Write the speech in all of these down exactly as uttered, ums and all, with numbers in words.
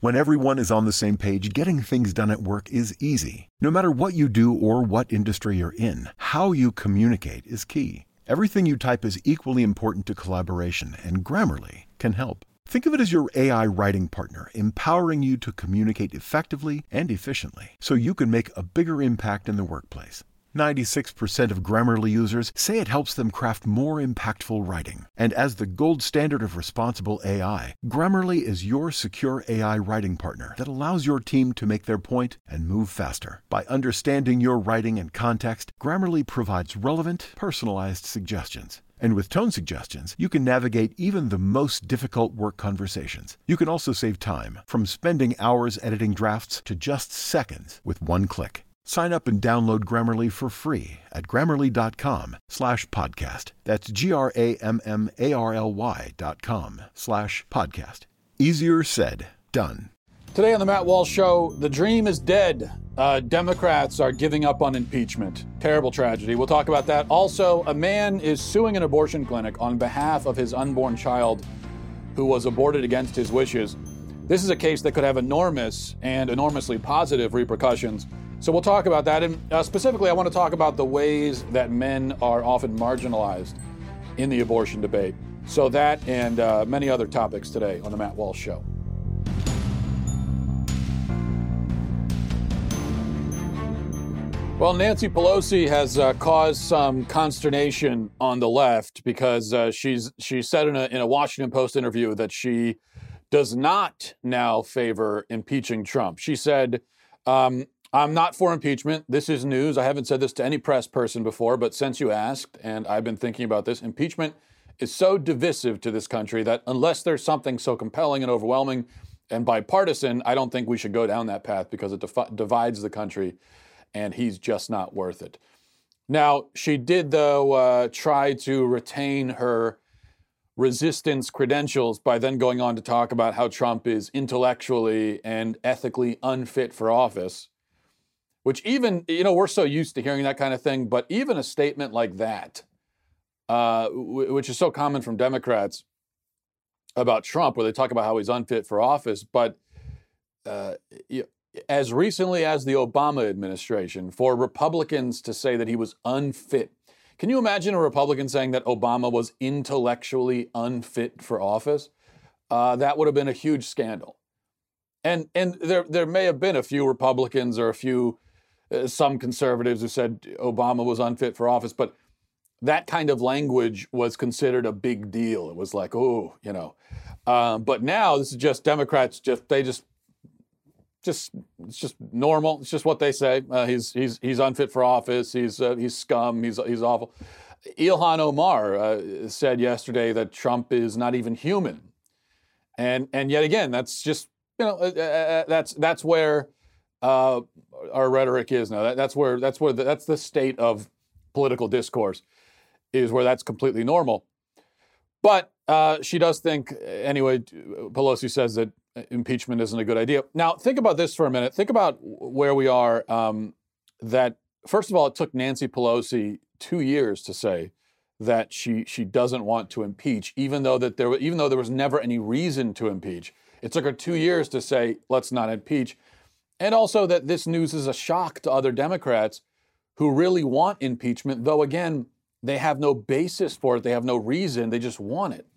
When everyone is on the same page, getting things done at work is easy. No matter what you do or what industry you're in, how you communicate is key. Everything you type is equally important to collaboration, and Grammarly can help. Think of it as your A I writing partner, empowering you to communicate effectively and efficiently, so you can make a bigger impact in the workplace. ninety-six percent of Grammarly users say it helps them craft more impactful writing. And as the gold standard of responsible A I, Grammarly is your secure A I writing partner that allows your team to make their point and move faster. By understanding your writing and context, Grammarly provides relevant, personalized suggestions. And with tone suggestions, you can navigate even the most difficult work conversations. You can also save time, from spending hours editing drafts to just seconds with one click. Sign up and download Grammarly for free at grammarly.com slash podcast. That's G-R-A-M-M-A-R-L-Y dot com slash podcast. Easier said, done. Today on the Matt Walsh Show, the dream is dead. Uh, Democrats are giving up on impeachment. Terrible tragedy. We'll talk about that. Also, a man is suing an abortion clinic on behalf of his unborn child who was aborted against his wishes. This is a case that could have enormous and enormously positive repercussions. So we'll talk about that. And uh, specifically, I want to talk about the ways that men are often marginalized in the abortion debate. So that and uh, many other topics today on the Matt Walsh Show. Well, Nancy Pelosi has uh, caused some consternation on the left because uh, she's she said in a, in a Washington Post interview that she does not now favor impeaching Trump. She said, um, I'm not for impeachment. This is news. I haven't said this to any press person before, but since you asked, and I've been thinking about this, impeachment is so divisive to this country that unless there's something so compelling and overwhelming and bipartisan, I don't think we should go down that path because it defi- divides the country, and he's just not worth it. Now, she did, though, uh, try to retain her resistance credentials by then going on to talk about how Trump is intellectually and ethically unfit for office. Which even, you know, we're so used to hearing that kind of thing, but even a statement like that, uh, w- which is so common from Democrats about Trump, where they talk about how he's unfit for office, but uh, as recently as the Obama administration, for Republicans to say that he was unfit. Can you imagine a Republican saying that Obama was intellectually unfit for office? Uh, that would have been a huge scandal. And and there there may have been a few Republicans or a few Uh, some conservatives who said Obama was unfit for office, but that kind of language was considered a big deal. It was like, oh, you know. Um, but now this is just Democrats. Just they just, just it's just normal. It's just what they say. Uh, he's he's he's unfit for office. He's uh, he's scum. He's he's awful. Ilhan Omar uh, said yesterday that Trump is not even human, and and yet again, that's just you know uh, uh, that's that's where. Uh, our rhetoric is now. That, that's where that's where the, that's the state of political discourse, is where that's completely normal. But uh, she does think anyway. Pelosi says that impeachment isn't a good idea. Now think about this for a minute. Think about where we are. Um, that first of all, it took Nancy Pelosi two years to say that she she doesn't want to impeach, even though that there even though there was never any reason to impeach. It took her two years to say let's not impeach. And also that this news is a shock to other Democrats who really want impeachment, though, again, they have no basis for it. They have no reason. They just want it.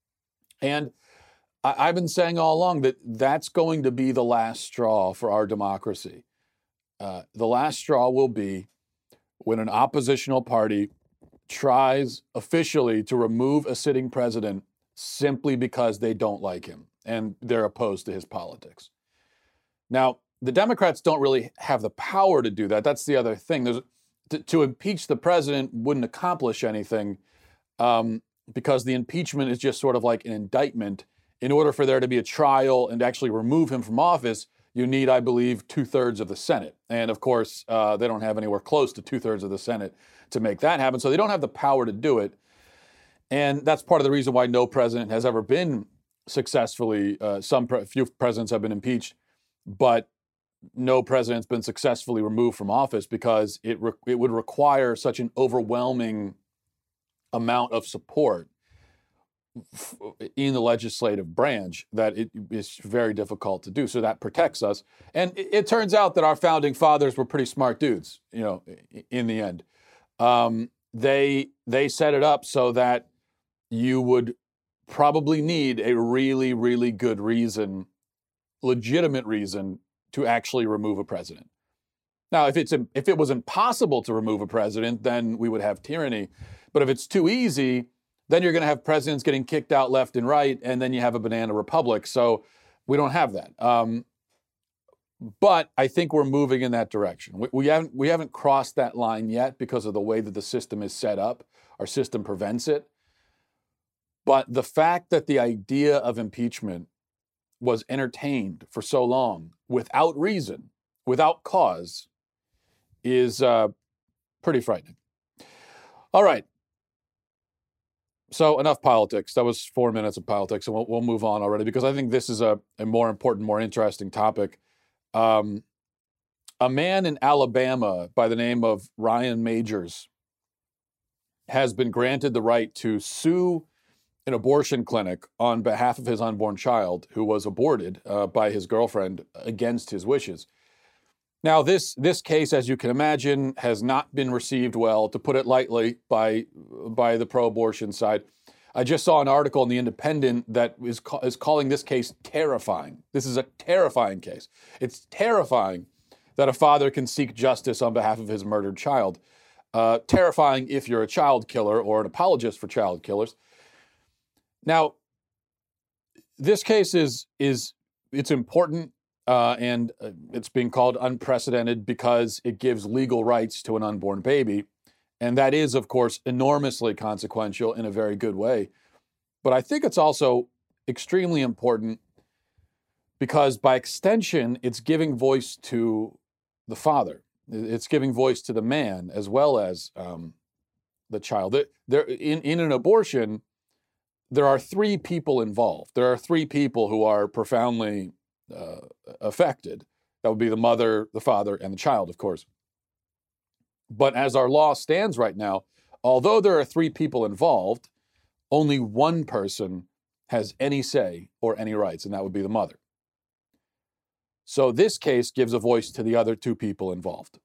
And I- I've been saying all along that that's going to be the last straw for our democracy. Uh, the last straw will be when an oppositional party tries officially to remove a sitting president simply because they don't like him and they're opposed to his politics. Now, the Democrats don't really have the power to do that. That's the other thing. There's, to, to impeach the president wouldn't accomplish anything um, because the impeachment is just sort of like an indictment. In order for there to be a trial and actually remove him from office, you need, I believe, two-thirds of the Senate. And of course, uh, they don't have anywhere close to two-thirds of the Senate to make that happen. So they don't have the power to do it. And that's part of the reason why no president has ever been successfully, uh, some pre- few presidents have been impeached, but no president's been successfully removed from office because it re- it would require such an overwhelming amount of support in the legislative branch that it is very difficult to do. So that protects us. And it, it turns out that our founding fathers were pretty smart dudes, you know, in the end. Um, they they set it up so that you would probably need a really, really good reason, legitimate reason to actually remove a president. Now, if it's if it was impossible to remove a president, then we would have tyranny. But if it's too easy, then you're going to have presidents getting kicked out left and right, and then you have a banana republic. So we don't have that. Um, but I think we're moving in that direction. We, we haven't we haven't crossed that line yet because of the way that the system is set up. Our system prevents it. But the fact that the idea of impeachment was entertained for so long without reason, without cause, is uh, pretty frightening. All right. So enough politics. That was four minutes of politics, and we'll, we'll move on already because I think this is a, a more important, more interesting topic. Um, a man in Alabama by the name of Ryan Majors has been granted the right to sue an abortion clinic on behalf of his unborn child who was aborted uh, by his girlfriend against his wishes. Now, this this case, as you can imagine, has not been received well, to put it lightly, by by the pro-abortion side. I just saw an article in The Independent that is ca- is calling this case terrifying. This is a terrifying case. It's terrifying that a father can seek justice on behalf of his murdered child. Uh, terrifying if you're a child killer or an apologist for child killers. Now, this case is is it's important. Uh, and uh, it's being called unprecedented because it gives legal rights to an unborn baby. And that is, of course, enormously consequential in a very good way. But I think it's also extremely important because by extension, it's giving voice to the father. It's giving voice to the man as well as um, the child. There, in, in an abortion, there are three people involved. There are three people who are profoundly Uh, affected. That would be the mother, the father, and the child, of course. But as our law stands right now, although there are three people involved, only one person has any say or any rights, and that would be the mother. So this case gives a voice to the other two people involved.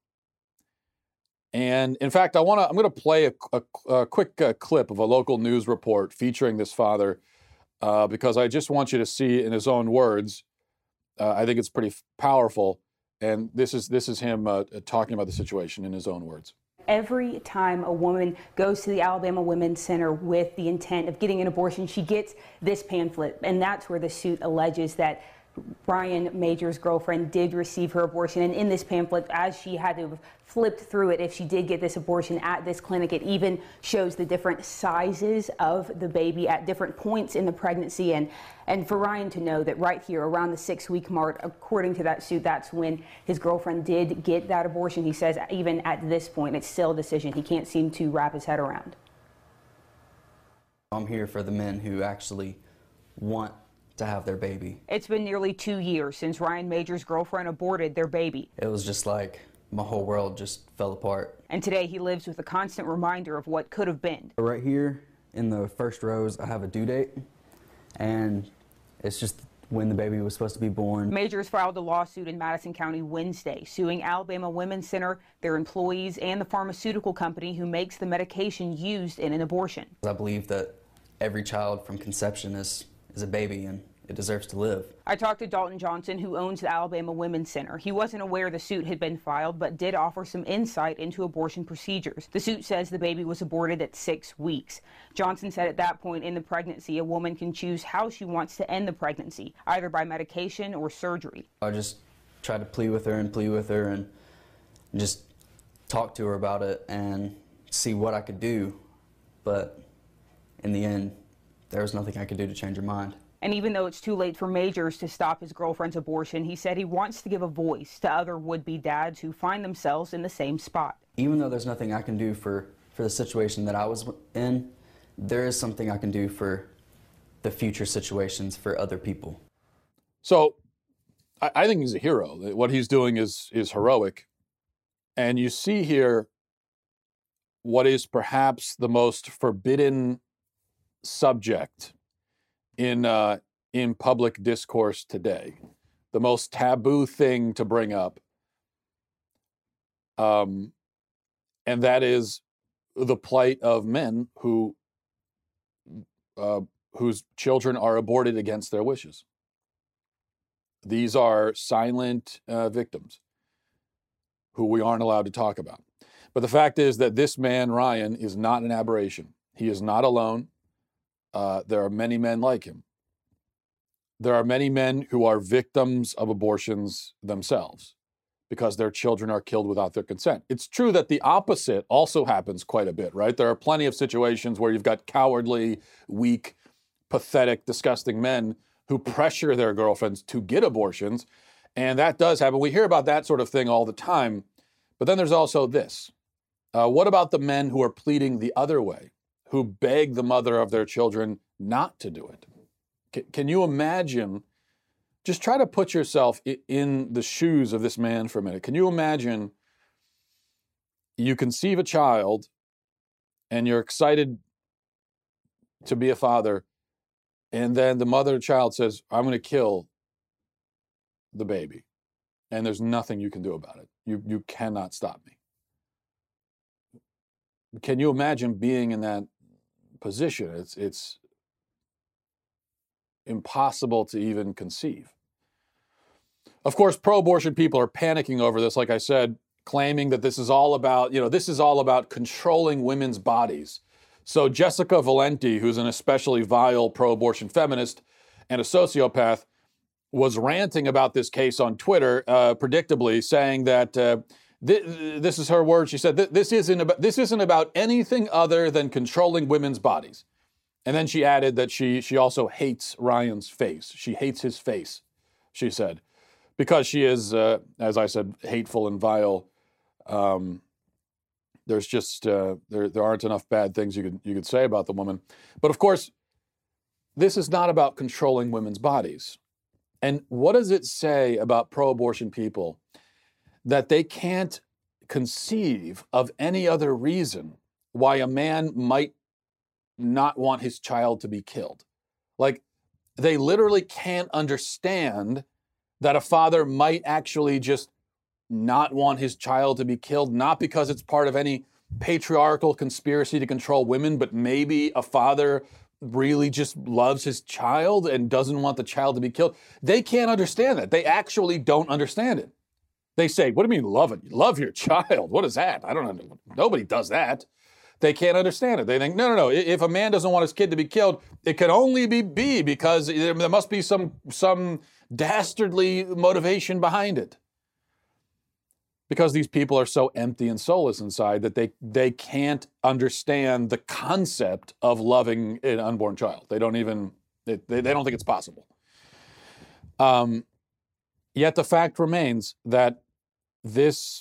And in fact, I want to. I'm going to play a, a, a quick uh, clip of a local news report featuring this father uh, because I just want you to see in his own words. Uh, I think it's pretty powerful, and this is this is him uh, talking about the situation in his own words. Every time a woman goes to the Alabama Women's Center with the intent of getting an abortion, she gets this pamphlet, and that's where the suit alleges that Ryan Majors' girlfriend did receive her abortion. And in this pamphlet, as she had to have flipped through it, if she did get this abortion at this clinic, it even shows the different sizes of the baby at different points in the pregnancy. And, and for Ryan to know that right here around the six-week mark, according to that suit, that's when his girlfriend did get that abortion. He says even at this point, it's still a decision he can't seem to wrap his head around. I'm here for the men who actually want to have their baby. It's been nearly two years since Ryan Majors' girlfriend aborted their baby. It was just like my whole world just fell apart. And today he lives with a constant reminder of what could have been. Right here in the first rows, I have a due date, and it's just when the baby was supposed to be born. Majors filed a lawsuit in Madison County Wednesday, suing Alabama Women's Center, their employees, and the pharmaceutical company who makes the medication used in an abortion. I believe that every child from conception is is a baby and it deserves to live. I talked to Dalton Johnson, who owns the Alabama Women's Center. He wasn't aware the suit had been filed, but did offer some insight into abortion procedures. The suit says the baby was aborted at six weeks. Johnson said at that point in the pregnancy, a woman can choose how she wants to end the pregnancy, either by medication or surgery. I just tried to plead with her and plead with her and just talk to her about it and see what I could do. But in the end, there was nothing I could do to change her mind. And even though it's too late for Majors to stop his girlfriend's abortion, he said he wants to give a voice to other would-be dads who find themselves in the same spot. Even though there's nothing I can do for, for the situation that I was in, there is something I can do for the future situations for other people. So I, I think he's a hero. What he's doing is is heroic. And you see here what is perhaps the most forbidden subject in uh, in public discourse today, the most taboo thing to bring up, um, and that is the plight of men who uh, whose children are aborted against their wishes. These are silent uh, victims who we aren't allowed to talk about. But the fact is that this man, Ryan, is not an aberration. He is not alone. Uh, there are many men like him. There are many men who are victims of abortions themselves because their children are killed without their consent. It's true that the opposite also happens quite a bit, right? There are plenty of situations where you've got cowardly, weak, pathetic, disgusting men who pressure their girlfriends to get abortions. And that does happen. We hear about that sort of thing all the time. But then there's also this. Uh, what about the men who are pleading the other way, who beg the mother of their children not to do it? C- can you imagine? Just try to put yourself in the shoes of this man for a minute. Can you imagine you conceive a child and you're excited to be a father, and then the mother of the child says, I'm going to kill the baby, and there's nothing you can do about it. You, you cannot stop me. Can you imagine being in that position? It's, it's impossible to even conceive. Of course, pro-abortion people are panicking over this, like I said, claiming that this is all about, you know, this is all about controlling women's bodies. So Jessica Valenti, who's an especially vile pro-abortion feminist and a sociopath, was ranting about this case on Twitter, uh, predictably, saying that uh, th- this is her word. She said, "This isn't about this isn't about anything other than controlling women's bodies." And then she added that she she also hates Ryan's face. She hates his face, she said, because she is, uh, as I said, hateful and vile. Um, there's just uh, there there aren't enough bad things you could you could say about the woman. But of course, this is not about controlling women's bodies. And what does it say about pro-abortion people that they can't conceive of any other reason why a man might not want his child to be killed? Like, they literally can't understand that a father might actually just not want his child to be killed, not because it's part of any patriarchal conspiracy to control women, but maybe a father really just loves his child and doesn't want the child to be killed. They can't understand that. They actually don't understand it. They say, what do you mean love it? Love your child. What is that? I don't know. Nobody does that. They can't understand it. They think, no, no, no. If a man doesn't want his kid to be killed, it can only be B because there must be some, some dastardly motivation behind it. Because these people are so empty and soulless inside that they, they can't understand the concept of loving an unborn child. They don't even, they, they don't think it's possible. Um, yet the fact remains that this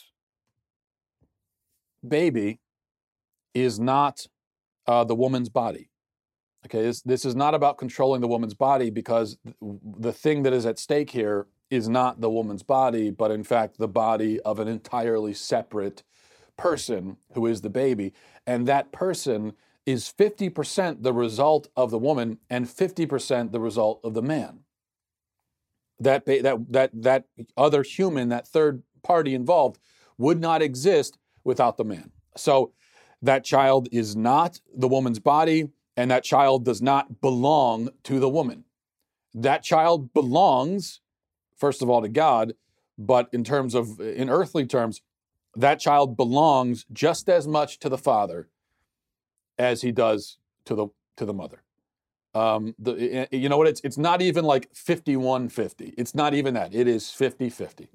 baby is not uh, the woman's body. Okay, this, this is not about controlling the woman's body, because the thing that is at stake here is not the woman's body, but in fact the body of an entirely separate person who is the baby. And that person is fifty percent the result of the woman and fifty percent the result of the man. That, that, that, that other human, that third party involved, would not exist without the man. So that child is not the woman's body, and that child does not belong to the woman. That child belongs, first of all, to God, but in terms of, in earthly terms, that child belongs just as much to the father as he does to the to the mother. Um, the, you know what? It's it's not even like fifty-one fifty. It's not even that. It is fifty-fifty.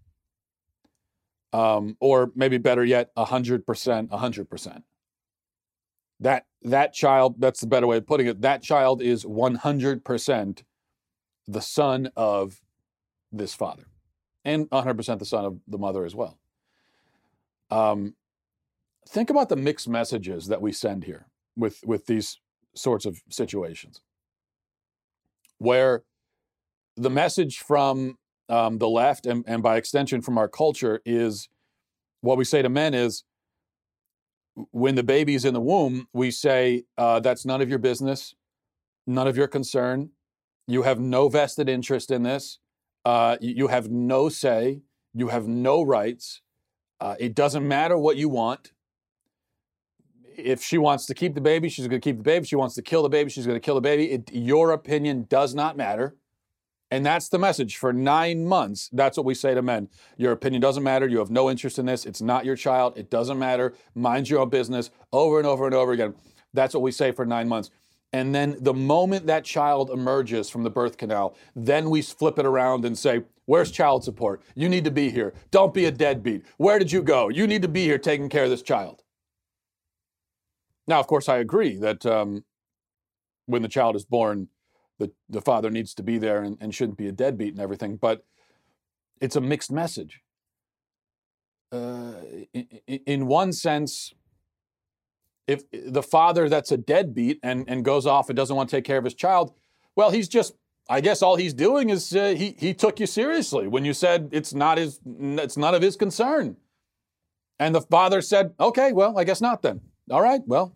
Um, or maybe better yet, one hundred percent, one hundred percent. That, that child, that's the better way of putting it, that child is one hundred percent the son of this father, and one hundred percent the son of the mother as well. Um, think about the mixed messages that we send here with, with these sorts of situations, where the message from um, the left, and, and by extension from our culture, is what we say to men is, when the baby's in the womb, we say, uh, that's none of your business. none of your concern. You have no vested interest in this. Uh, you have no say. You have no rights. Uh, it doesn't matter what you want. If she wants to keep the baby, she's going to keep the baby. If she wants to kill the baby, she's going to kill the baby. It, your opinion does not matter. And that's the message. For nine months, that's what we say to men. Your opinion doesn't matter. You have no interest in this. It's not your child. It doesn't matter. Mind your own business, over and over and over again. That's what we say for nine months. And then the moment that child emerges from the birth canal, then we flip it around and say, where's child support? You need to be here. Don't be a deadbeat. Where did you go? You need to be here taking care of this child. Now, of course, I agree that um, when the child is born, the, the father needs to be there and, and shouldn't be a deadbeat and everything, but it's a mixed message. Uh, in, in one sense, if the father that's a deadbeat and, and goes off and doesn't want to take care of his child, well, he's just, I guess all he's doing is uh, he he took you seriously when you said it's not his, it's none of his concern. And the father said, okay, well, I guess not then. All right, well,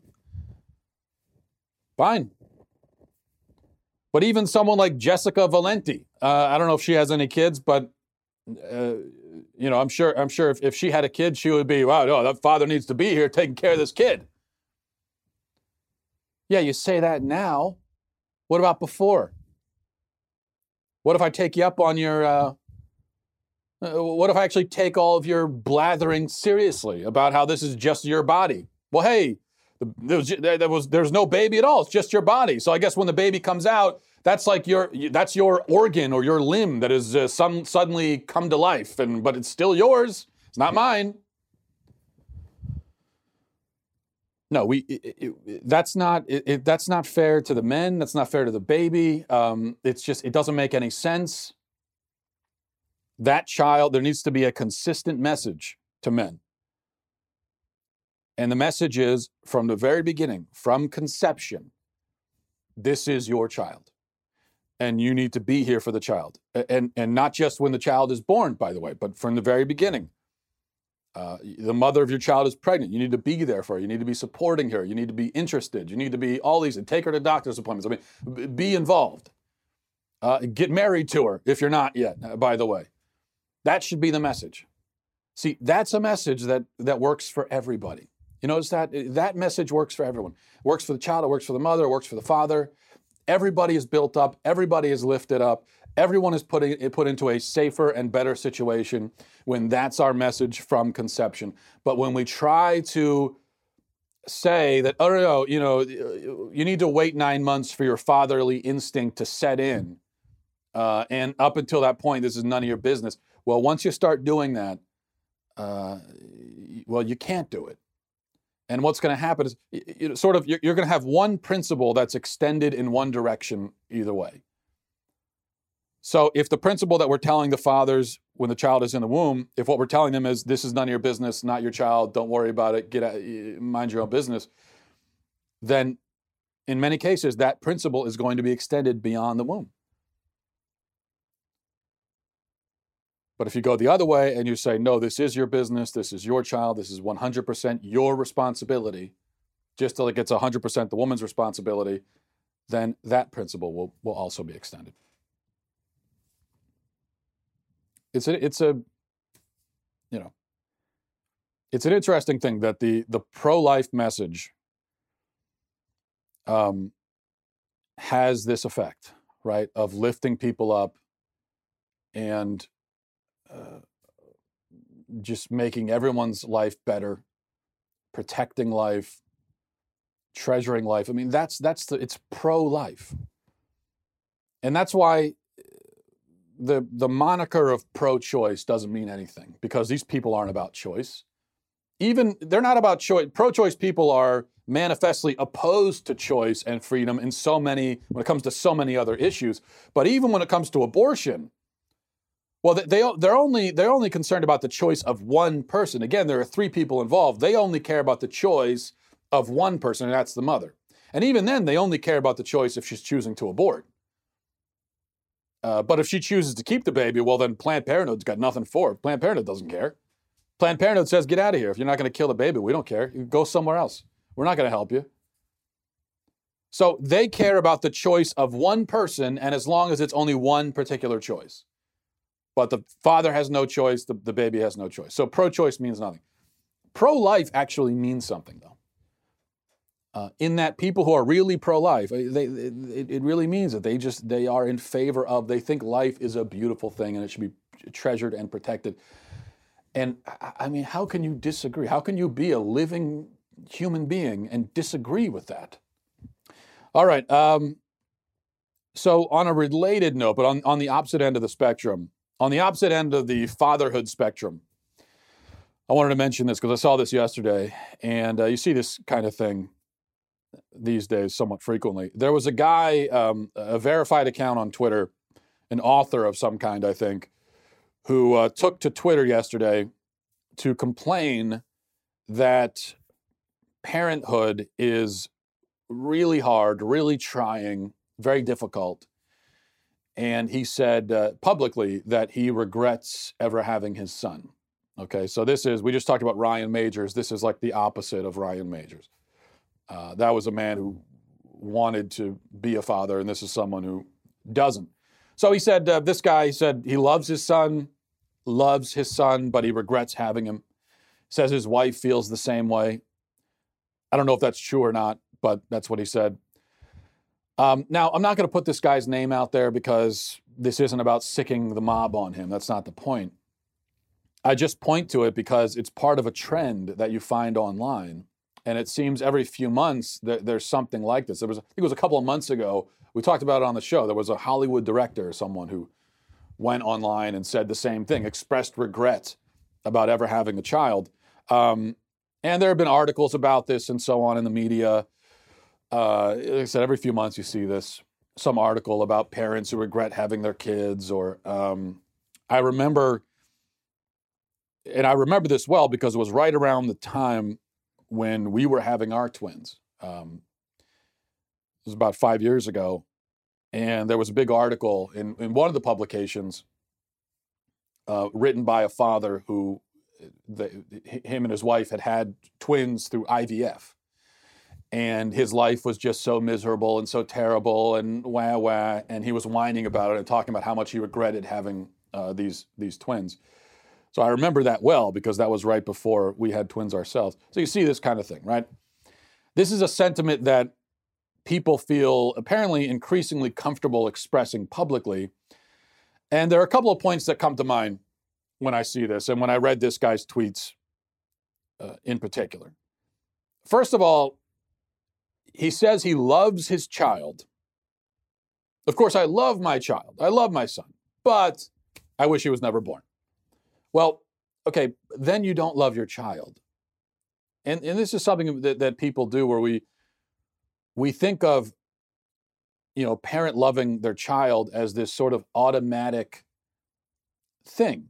fine. But even someone like Jessica Valenti, uh, I don't know if she has any kids, but uh, you know, I'm sure I'm sure if, if she had a kid, she would be, wow, no, that father needs to be here taking care of this kid. Yeah, you say that now. What about before? What if I take you up on your, uh, uh, what if I actually take all of your blathering seriously about how this is just your body? Well, hey, there was, there was, there's no baby at all. It's just your body. So I guess when the baby comes out, that's like your, that's your organ or your limb that has uh, some, suddenly come to life. And, but it's still yours. It's not mine. No, we. It, it, that's not. It, it, that's not fair to the men. That's not fair to the baby. Um, it's just. It doesn't make any sense. That child. There needs to be a consistent message to men, and the message is from the very beginning, from conception. This is your child, and you need to be here for the child, and and not just when the child is born, by the way, but from the very beginning. Uh, the mother of your child is pregnant. You need to be there for her. You need to be supporting her. You need to be interested. You need to be all these, and take her to doctor's appointments. I mean, be involved. Uh, get married to her if you're not yet, by the way. That should be the message. See, that's a message that, that works for everybody. You notice that? That message works for everyone. It works for the child. It works for the mother. It works for the father. Everybody is built up. Everybody is lifted up. Everyone is putting put into a safer and better situation when that's our message from conception. But when we try to say that, oh, no, you know, you need to wait nine months for your fatherly instinct to set in, uh, and up until that point, this is none of your business. Well, once you start doing that, uh, well, you can't do it. And what's going to happen is, you know, sort of, you're, you're going to have one principle that's extended in one direction either way. So if the principle that we're telling the fathers when the child is in the womb, if what we're telling them is this is none of your business, not your child, don't worry about it, get out, mind your own business, then in many cases that principle is going to be extended beyond the womb. But if you go the other way and you say, no, this is your business, this is your child, this is one hundred percent your responsibility, just till it gets one hundred percent the woman's responsibility, then that principle will, will also be extended. It's a, it's a, you know, it's an interesting thing that the, the pro-life message um, has this effect, right, of lifting people up and uh, just making everyone's life better, protecting life, treasuring life. I mean, that's that's the, it's pro-life, and that's why the the moniker of pro-choice doesn't mean anything, because these people aren't about choice. Even they're not about choice. Pro-choice people are manifestly opposed to choice and freedom in so many, when it comes to so many other issues. But even when it comes to abortion, well, they, they they're only they're only concerned about the choice of one person. Again, there are three people involved. They only care about the choice of one person, and that's the mother. And even then, they only care about the choice if she's choosing to abort. Uh, but if she chooses to keep the baby, well, then Planned Parenthood's got nothing for it. Planned Parenthood doesn't care. Planned Parenthood says, get out of here. If you're not going to kill the baby, we don't care. You go somewhere else. We're not going to help you. So they care about the choice of one person, and as long as it's only one particular choice. But the father has no choice, the, the baby has no choice. So pro-choice means nothing. Pro-life actually means something, though. Uh, in that people who are really pro-life, they, it, it really means that they just, they are in favor of, they think life is a beautiful thing and it should be treasured and protected. And I mean, how can you disagree? How can you be a living human being and disagree with that? All right. Um, so on a related note, but on, on the opposite end of the spectrum, on the opposite end of the fatherhood spectrum, I wanted to mention this because I saw this yesterday, and uh, you see this kind of thing these days somewhat frequently. There was a guy, um, a verified account on Twitter, an author of some kind, I think, who uh, took to Twitter yesterday to complain that parenthood is really hard, really trying, very difficult. And he said uh, publicly that he regrets ever having his son. Okay, so this is, we just talked about Ryan Majors. This is like the opposite of Ryan Majors. Uh, that was a man who wanted to be a father, and this is someone who doesn't. So he said, uh, this guy said he loves his son, loves his son, but he regrets having him. Says his wife feels the same way. I don't know if that's true or not, but that's what he said. Um, now, I'm not going to put this guy's name out there because this isn't about sicking the mob on him. That's not the point. I just point to it because it's part of a trend that you find online. And it seems every few months that there's something like this. There was, I think it was a couple of months ago, we talked about it on the show. There was a Hollywood director or someone who went online and said the same thing, expressed regret about ever having a child. Um, and there have been articles about this and so on in the media. Uh, like I said, every few months you see this, some article about parents who regret having their kids. Or um, I remember, and I remember this well because it was right around the time when we were having our twins. Um, it was about five years ago. And there was a big article in, in one of the publications uh, written by a father who, the, him and his wife had had twins through I V F. And his life was just so miserable and so terrible and wah, wah. And he was whining about it and talking about how much he regretted having uh, these, these twins. So I remember that well because that was right before we had twins ourselves. So you see this kind of thing, right? This is a sentiment that people feel apparently increasingly comfortable expressing publicly. And there are a couple of points that come to mind when I see this and when I read this guy's tweets uh, in particular. First of all, he says he loves his child. Of course, I love my child. I love my son, but I wish he was never born. Well, okay, then you don't love your child. And, and this is something that, that people do where we we think of, you know, parent loving their child as this sort of automatic thing.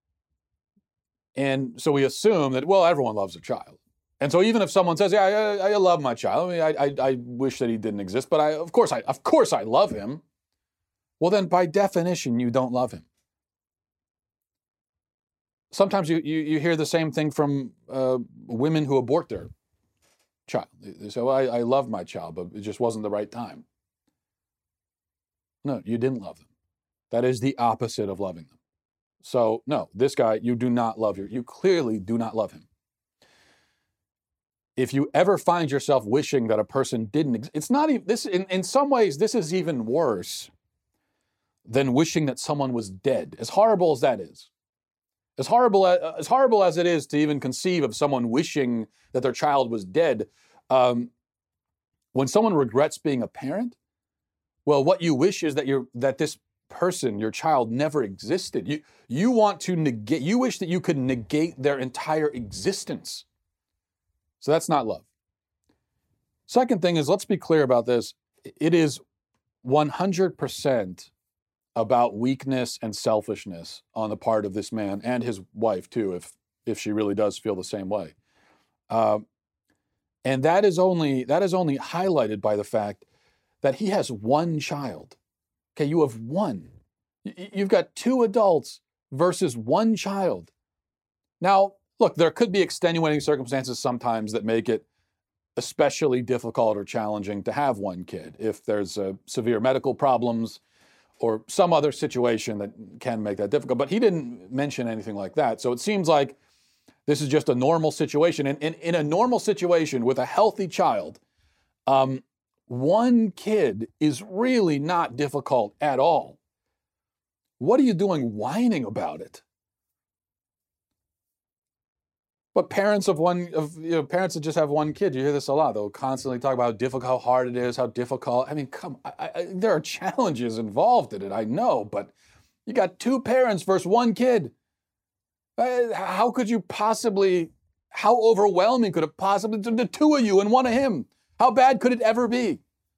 And so we assume that, well, everyone loves their child. And so even if someone says, yeah, I, I love my child, I mean, I, I, I wish that he didn't exist, but I, of course I, of course I love him. Well, then by definition, you don't love him. Sometimes you, you, you hear the same thing from uh, women who abort their child. They say, well, I, I love my child, but it just wasn't the right time. No, you didn't love them. That is the opposite of loving them. So no, this guy, you do not love your, you clearly do not love him. If you ever find yourself wishing that a person didn't exist, it's not even, this, in, in some ways, this is even worse than wishing that someone was dead, as horrible as that is. As horrible as, as horrible as it is to even conceive of someone wishing that their child was dead, um, when someone regrets being a parent, well, what you wish is that you're that this person, your child, never existed. You you want to negate. You wish that you could negate their entire existence. So that's not love. Second thing is, let's be clear about this. It is one hundred percent about weakness and selfishness on the part of this man and his wife too, if if she really does feel the same way. Uh, and that is only that is only highlighted by the fact that he has one child. Okay, you have one. You've got two adults versus one child. Now, look, there could be extenuating circumstances sometimes that make it especially difficult or challenging to have one kid. If there's uh, severe medical problems or some other situation that can make that difficult. But he didn't mention anything like that. So it seems like this is just a normal situation. And in, in a normal situation with a healthy child, um, one kid is really not difficult at all. What are you doing whining about it? But parents of one, of you know, parents that just have one kid, you hear this a lot. They'll constantly talk about how difficult, how hard it is, how difficult. I mean, come, I, I, there are challenges involved in it, I know, but you got two parents versus one kid. Uh, how could you possibly, how overwhelming could it possibly, the two of you and one of him? How bad could it ever be?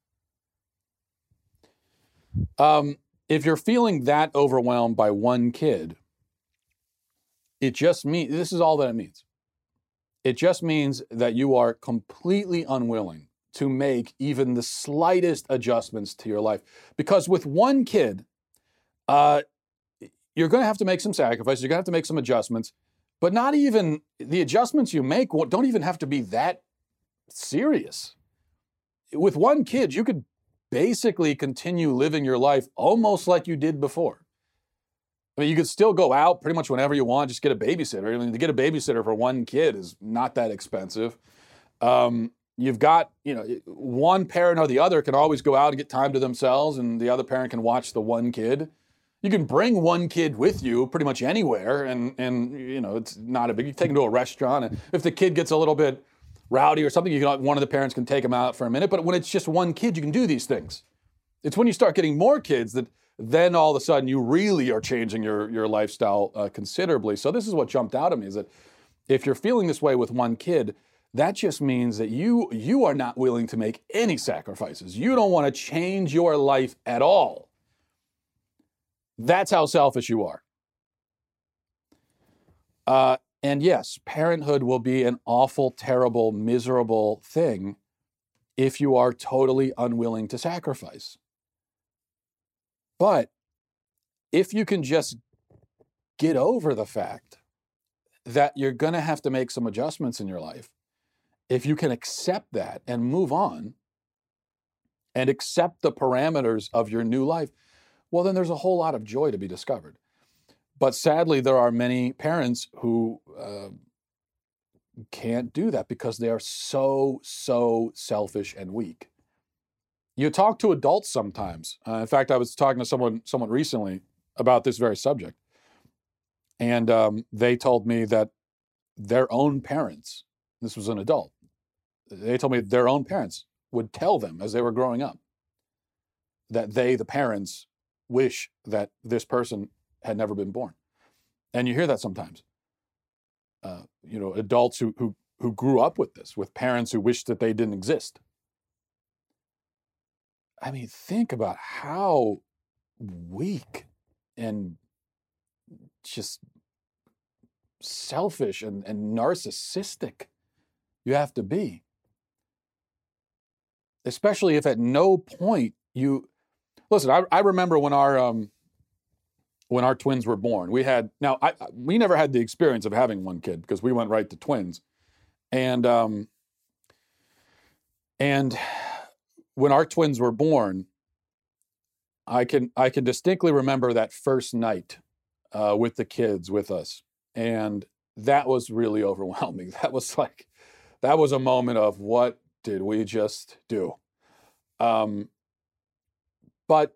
Um, if you're feeling that overwhelmed by one kid, it just means, this is all that it means. It just means that you are completely unwilling to make even the slightest adjustments to your life. Because with one kid, uh, you're going to have to make some sacrifices. You're going to have to make some adjustments. But not even, the adjustments you make don't even have to be that serious. With one kid, you could basically continue living your life almost like you did before. I mean, you could still go out pretty much whenever you want, just get a babysitter. I mean, to get a babysitter for one kid is not that expensive. Um, you've got, you know, one parent or the other can always go out and get time to themselves, and the other parent can watch the one kid. You can bring one kid with you pretty much anywhere, and, and you know, it's not a big, you take them to a restaurant, and if the kid gets a little bit rowdy or something, you can, one of the parents can take them out for a minute, but when it's just one kid, you can do these things. It's when you start getting more kids that then all of a sudden you really are changing your, your lifestyle uh, considerably. So this is what jumped out at me, is that if you're feeling this way with one kid, that just means that you, you are not willing to make any sacrifices. You don't want to change your life at all. That's how selfish you are. Uh, and yes, parenthood will be an awful, terrible, miserable thing if you are totally unwilling to sacrifice. But if you can just get over the fact that you're going to have to make some adjustments in your life, if you can accept that and move on and accept the parameters of your new life, well, then there's a whole lot of joy to be discovered. But sadly, there are many parents who uh, can't do that because they are so, so selfish and weak. You talk to adults sometimes. Uh, in fact, I was talking to someone someone recently about this very subject. And um, they told me that their own parents, this was an adult, they told me their own parents would tell them as they were growing up that they, the parents, wish that this person had never been born. And you hear that sometimes. Uh, you know, adults who, who, who grew up with this, with parents who wish that they didn't exist. I mean, think about how weak and just selfish and, and narcissistic you have to be. Especially if at no point you, listen, I, I remember when our, um, when our twins were born, we had, now I, we never had the experience of having one kid because we went right to twins. And, um, and, when our twins were born, I can I can distinctly remember that first night uh, with the kids with us, and that was really overwhelming. That was like, that was a moment of what did we just do? Um, but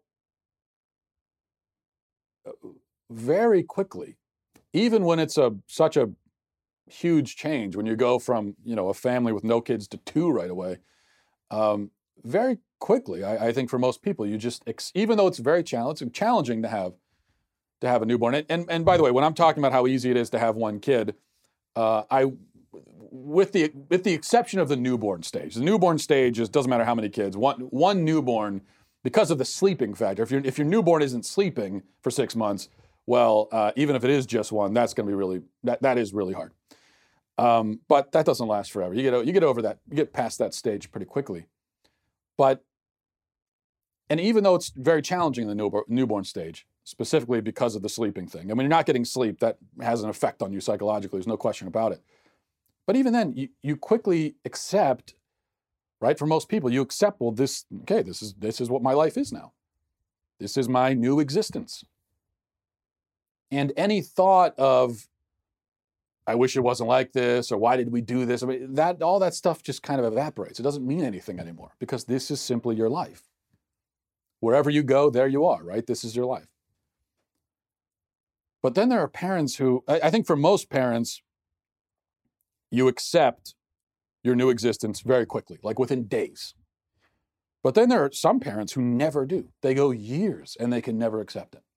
very quickly, even when it's a such a huge change, when you go from you know a family with no kids to two right away. Um, Very quickly, I, I think for most people, you just, even though it's very challenging, challenging to have to have a newborn. And, and and by the way, when I'm talking about how easy it is to have one kid, uh, I, with the with the exception of the newborn stage, the newborn stage is doesn't matter how many kids, one one newborn, because of the sleeping factor. If your if your newborn isn't sleeping for six months, well, uh, even if it is just one, that's going to be really that that is really hard. Um, but that doesn't last forever. You get you get over that, you get past that stage pretty quickly. But, and even though it's very challenging in the newborn, newborn stage, specifically because of the sleeping thing. I mean, you're not getting sleep, that has an effect on you psychologically, there's no question about it. But even then, you, you quickly accept right? For most people, you accept, well, this, okay, this is this is what my life is now. This is my new existence. And any thought of, I wish it wasn't like this, or why did we do this? I mean, that all that stuff just kind of evaporates. It doesn't mean anything anymore because this is simply your life. Wherever you go, there you are, right? This is your life. But then there are parents who, I think for most parents, you accept your new existence very quickly, like within days. But then there are some parents who never do. They go years and they can never accept it.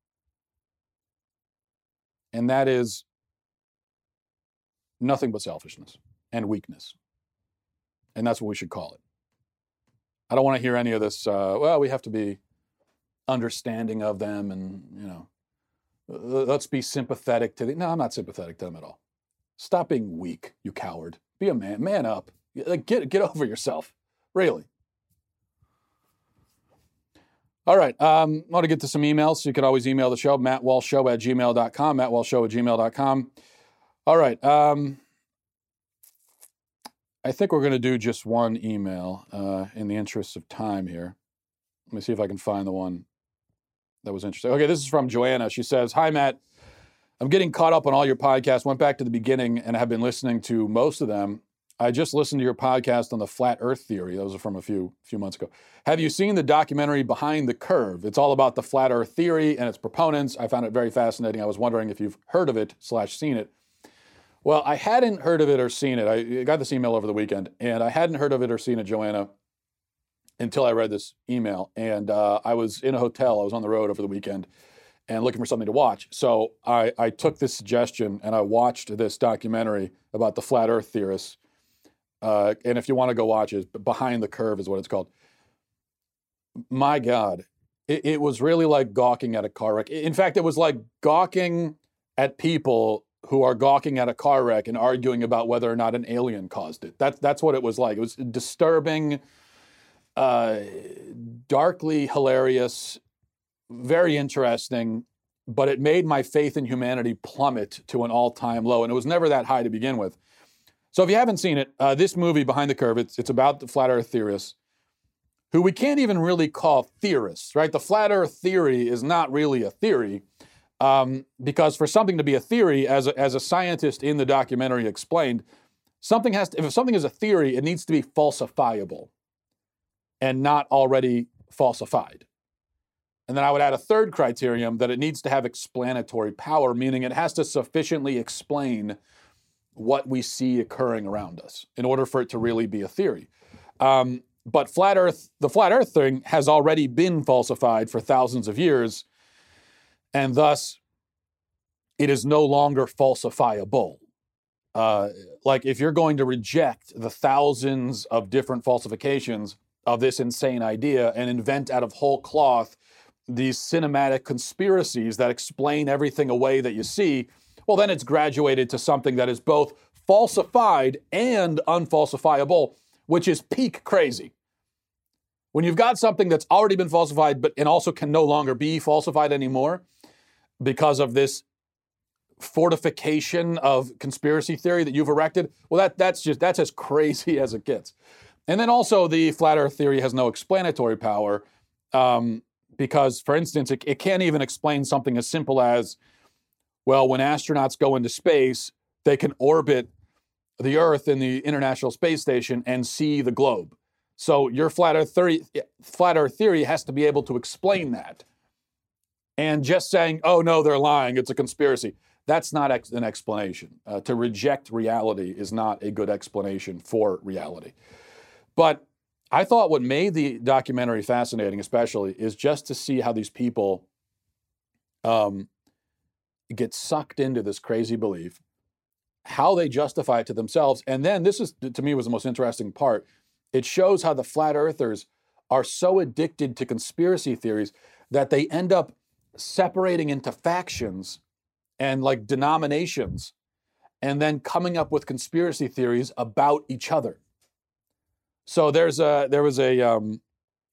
And that is nothing but selfishness and weakness. And that's what we should call it. I don't want to hear any of this, uh, well, we have to be understanding of them and, you know, let's be sympathetic to them. No, I'm not sympathetic to them at all. Stop being weak, you coward. Be a man. Man up. Get, get over yourself. Really. All right. Um, I want to get to some emails. So you can always email the show, matt walsh show at gmail dot com, matt walsh show at gmail dot com. All right. Um, I think we're going to do just one email uh, in the interest of time here. Let me see if I can find the one that was interesting. Okay, this is from Joanna. She says, hi, Matt. I'm getting caught up on all your podcasts. Went back to the beginning and have been listening to most of them. I just listened to your podcast on the flat earth theory. That was from a few few months ago. Have you seen the documentary Behind the Curve? It's all about the flat earth theory and its proponents. I found it very fascinating. I was wondering if you've heard of it slash seen it. Well, I hadn't heard of it or seen it. I got this email over the weekend, and I hadn't heard of it or seen it, Joanna, until I read this email. And uh, I was in a hotel. I was on the road over the weekend and looking for something to watch. So I, I took this suggestion and I watched this documentary about the flat earth theorists. Uh, and if you want to go watch it, Behind the Curve is what it's called. My God, it, it was really like gawking at a car wreck. In fact, it was like gawking at people who are gawking at a car wreck and arguing about whether or not an alien caused it. That, that's what it was like. It was disturbing, uh, darkly hilarious, very interesting, but it made my faith in humanity plummet to an all-time low, and it was never that high to begin with. So if you haven't seen it, uh, this movie, Behind the Curve, it's, it's about the flat earth theorists, who we can't even really call theorists, right? The flat earth theory is not really a theory, um, because for something to be a theory, as a, as a scientist in the documentary explained, something has to, if something is a theory, it needs to be falsifiable and not already falsified. And then I would add a third criterion, that it needs to have explanatory power, meaning it has to sufficiently explain what we see occurring around us in order for it to really be a theory. Um, but flat Earth, the flat Earth thing has already been falsified for thousands of years, and thus it is no longer falsifiable. Uh, like if you're going to reject the thousands of different falsifications of this insane idea and invent out of whole cloth these cinematic conspiracies that explain everything away that you see, well, then it's graduated to something that is both falsified and unfalsifiable, which is peak crazy. When you've got something that's already been falsified, but and also can no longer be falsified anymore because of this fortification of conspiracy theory that you've erected, well, that that's just that's as crazy as it gets. And then also the flat Earth theory has no explanatory power um, because, for instance, it, it can't even explain something as simple as, well, when astronauts go into space, they can orbit the Earth in the International Space Station and see the globe. So your flat Earth theory, flat Earth theory has to be able to explain that. And just saying, oh, no, they're lying, it's a conspiracy, that's not ex- an explanation. Uh, to reject reality is not a good explanation for reality. But I thought what made the documentary fascinating, especially, is just to see how these people um, get sucked into this crazy belief, how they justify it to themselves. And then this is, to me, was the most interesting part. It shows how the flat earthers are so addicted to conspiracy theories that they end up separating into factions and like denominations and then coming up with conspiracy theories about each other. So there's a, there was a, um,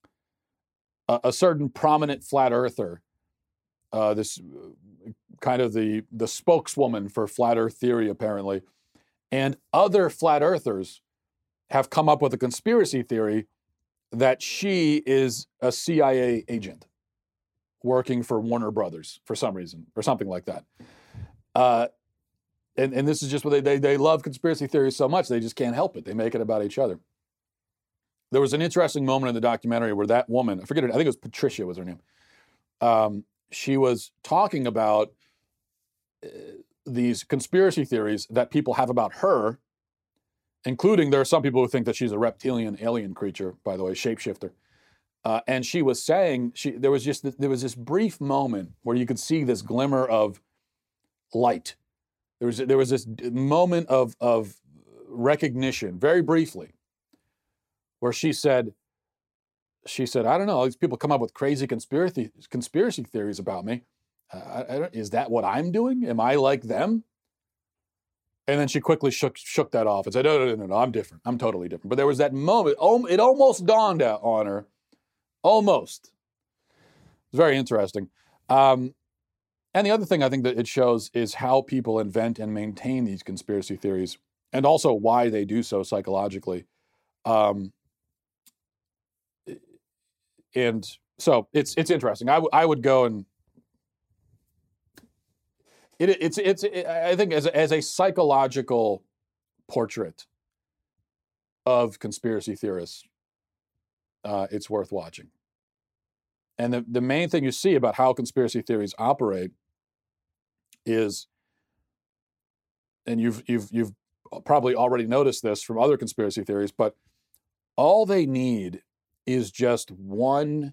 a, a certain prominent flat earther, uh, this kind of the, the spokeswoman for flat earth theory, apparently, and other flat earthers have come up with a conspiracy theory that she is a C I A agent working for Warner Brothers for some reason, or something like that. Uh, and, and this is just what they, they, they love conspiracy theories so much, they just can't help it. They make it about each other. There was an interesting moment in the documentary where that woman, I forget her, I think it was Patricia was her name. Um, she was talking about uh, these conspiracy theories that people have about her, including there are some people who think that she's a reptilian alien creature, by the way, shapeshifter. Uh, and she was saying, she there was just there was this brief moment where you could see this glimmer of light. There was there was this moment of of recognition, very briefly, where she said, she said, I don't know, these people come up with crazy conspiracy conspiracy theories about me. Uh, I, I don't, is that what I'm doing? Am I like them? And then she quickly shook shook that off and said, no, no, no, no, no, I'm different. I'm totally different. But there was that moment, it almost dawned out on her. Almost. It's very interesting. Um, and the other thing I think that it shows is how people invent and maintain these conspiracy theories, and also why they do so psychologically. Um, and so it's it's interesting. I, w- I would go and it, it's it's it, I think as a, as a psychological portrait of conspiracy theorists, uh, it's worth watching. And the, the main thing you see about how conspiracy theories operate is, and you've you've you've probably already noticed this from other conspiracy theories, but all they need is just one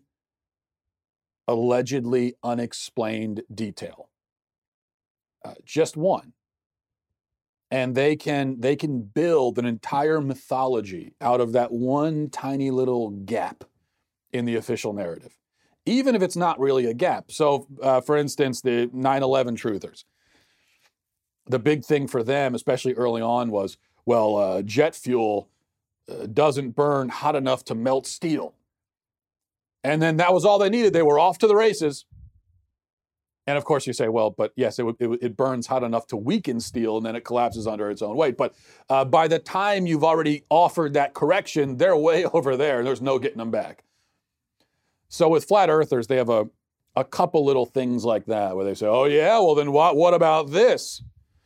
allegedly unexplained detail. Uh, just one. And they can they can build an entire mythology out of that one tiny little gap in the official narrative, even if it's not really a gap. So, uh, for instance, the nine eleven truthers. The big thing for them, especially early on, was, well, uh, jet fuel uh, doesn't burn hot enough to melt steel. And then that was all they needed. They were off to the races. And of course you say, well, but yes, it, it, it burns hot enough to weaken steel, and then it collapses under its own weight. But uh, by the time you've already offered that correction, they're way over there. There's no getting them back. So with flat earthers, they have a, a couple little things like that where they say, oh yeah, well then what, what about this?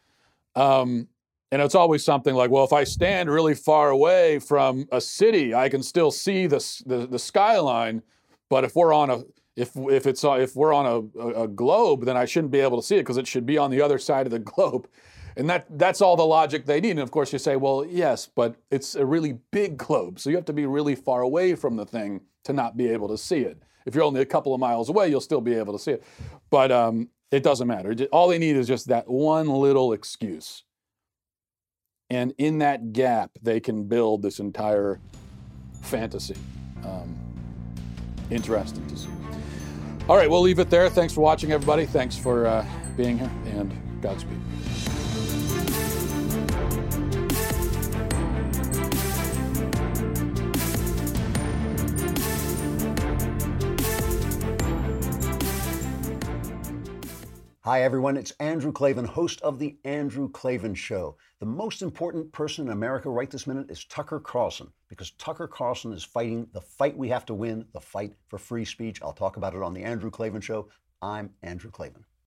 Um, and it's always something like, well, if I stand really far away from a city, I can still see the, the, the skyline. But if we're on a If if it's if we're on a, a globe, then I shouldn't be able to see it because it should be on the other side of the globe, and that that's all the logic they need. And of course you say, well, yes, but it's a really big globe, so you have to be really far away from the thing to not be able to see it. If you're only a couple of miles away, you'll still be able to see it, but um, it doesn't matter. All they need is just that one little excuse, and in that gap, they can build this entire fantasy. Um, interesting to see. All right, we'll leave it there. Thanks for watching, everybody. Thanks for uh, being here, and Godspeed. Hi, everyone. It's Andrew Klavan, host of The Andrew Klavan Show. The most important person in America right this minute is Tucker Carlson, because Tucker Carlson is fighting the fight we have to win, the fight for free speech. I'll talk about it on The Andrew Klavan Show. I'm Andrew Klavan.